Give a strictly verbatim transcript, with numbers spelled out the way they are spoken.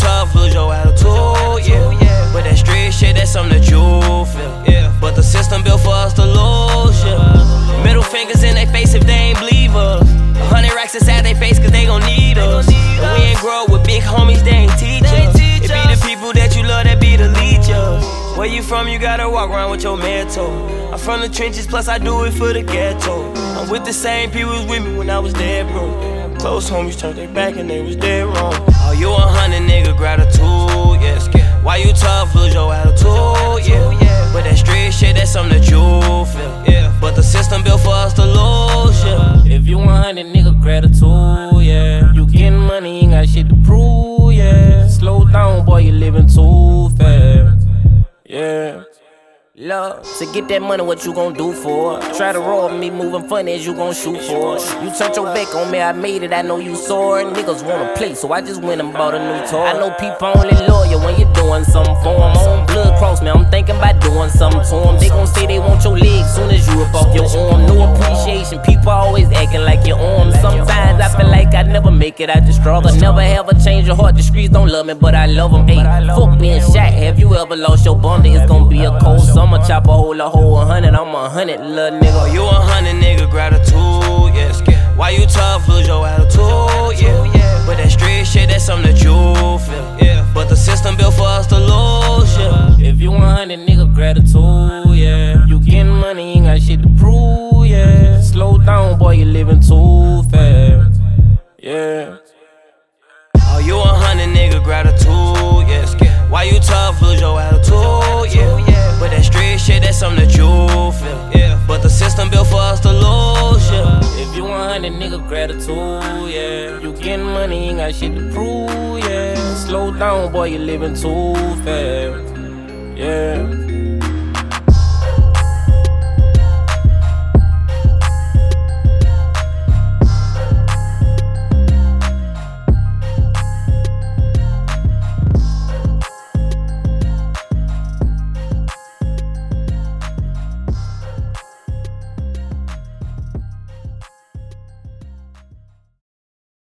tough, lose your attitude, yeah. But that street shit, that's something that you feel. But the system built for us to lose, yeah. Middle fingers in their face if they ain't believe us. A hundred racks inside their face cause they gon' need us. And we ain't grow up with big homies, they ain't teach us. It be the people that you love that be the leechers. Where you from, you gotta walk around with your mentor. I'm from the trenches, plus I do it for the ghetto. I'm with the same people who was with me when I was dead broke. Close homies turned their back and they was dead wrong. Oh, you a hundred nigga, gratitude, yes. Why you tough, lose your attitude, yeah. But that street shit, that's something that you feel. But the system built for us to lose, yeah. If you a hundred nigga, gratitude, yeah. You getting money, ain't got shit to prove, yeah. Slow down, boy, you living too fast, yeah. Love, to get that money, what you gon' do for? Try to rob me, moving funny as you gon' shoot for. You turned your back on me, I made it, I know you saw it. Niggas wanna play, so I just went and bought a new toy. I know people only loyal when you're doing something for them. My own blood cross me, I'm thinking about doing something to them. They gon' say they want your leg soon as you up off your arm. No appreciation, people always acting like your arm. Sometimes I feel like I never make it out the struggle. Never have a change of heart, the streets don't love me, but I love them. Hey, fuck being shot, have you ever lost your bundle? It's gon' be a cold summer. Chop a hole, a hole, a hundred, I'm a hundred, little nigga. You a hundred nigga, gratitude, yes. Why you tough, lose your attitude, yeah. But that street shit, that's something that you feel. But the system built for us to lose, yeah. If you a hundred nigga, gratitude, yeah. You getting money, ain't got shit to prove, yeah. Slow down, boy, you living too fast, yeah. Oh, you a hundred nigga, gratitude, yes. Why you tough, lose your attitude, yeah. But that street shit, that's something that you feel. But the system built for us to lose, yeah. If you a hundred nigga, gratitude, yeah. You getting money, ain't got shit to prove, yeah. Slow down, boy, you living too fast, yeah.